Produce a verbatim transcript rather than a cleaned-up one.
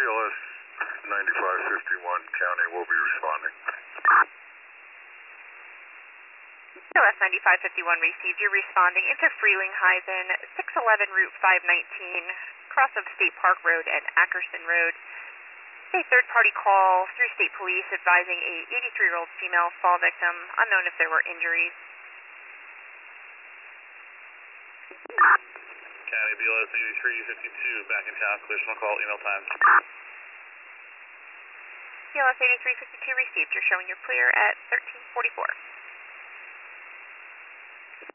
L S ninety-five fifty-one County will be responding. B L S ninety-five fifty-one received. You're responding into Frelinghuysen, six eleven Route five nineteen, cross of State Park Road and Ackerson Road. A third-party call through State Police advising a eighty-three-year-old female fall victim, unknown if there were injuries. County B L S eighty-three fifty-two, back in town, clear small call, email time. B L S eighty-three fifty-two received. You're showing you're clear at thirteen forty-four.